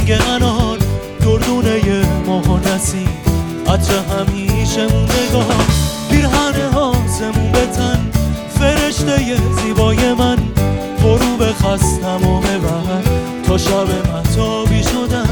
رنگ انار، دردونه ماه و نسیم، عطر همیشه موندگار، پیرهن آسمون به تن، فرشته زیبای من، غروب خستم و ببر تا شب مهتابی شدم.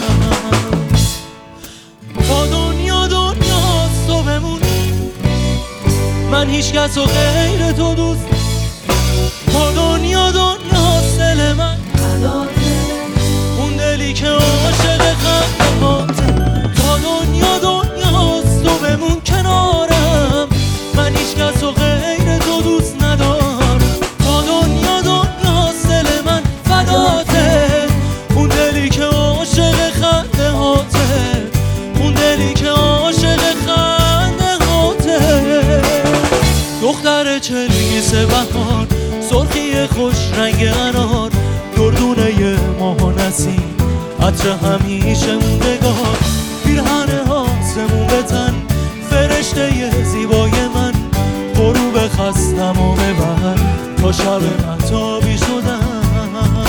تا دنیا دنیاست تو بمون، من هیچ کس و غیر تو دوست. تا دنیا دنیاست دل من، اون دلی که عاشق خندهاته. تا دنیا دنیاست تو بمون کنارم، من هیچ کس و غیر تو دوست ندارم. تا دنیا دنیاست دل من فداته، اون دلی که عاشق خندهاته، اون دلی که عاشق خندهاته. دختر چلگیس بهار، سرخی خوش رنگ انار، دردونه ماه و نسیم، عطر همیشه موندگار، پیرهن آسمون به تن، فرشته زیبای من، غروب خستم و ببر تا شب مهتابی شدم.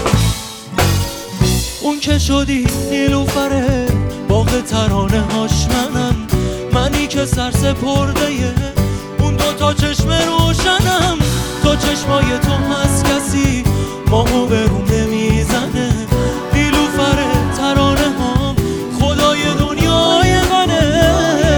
اون که شدی نیلوفره باغ ترانه هاش منم، منی که سرسپرده اون دوتا چشم روشنم. تا چشمای تو هست کسی ماهو به روم نمیزنه، نیلوفر ترانه هم خدای دنیای منه.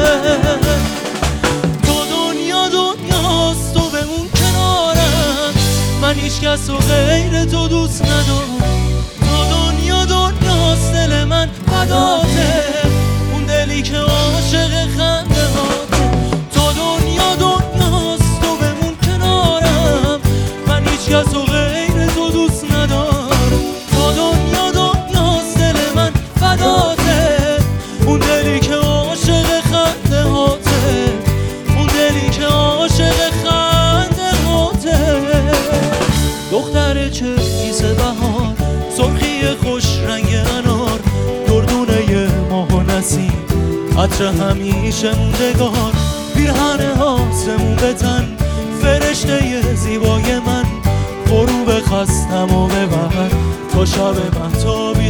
تا دنیا دنیاست تو بمون کنارم، من هیچ کس و غیر تو دوست ندارم. تا دنیا دنیاست دل من فداته، اون دلی که عاشق خنده هاته. تا دنیا دنیاست تو بمون کنارم، من هیچ کس و غیر تو دوست ندارم. تا دنیا دنیاست دل من فداته، اون دلی که عاشق خنده هاته، اون دلی که عاشق خنده هاته. دختر چلگیس بهار، سرخی خوش رنگ انار، دردونه ماه و نسیم، عطر همیشه موندگار، پیرهن آسمون به تن، فرشته زیبای من، غروب خستم و ببر تا شب مهتابی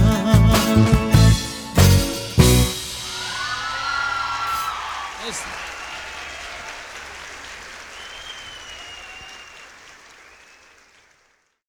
شدم.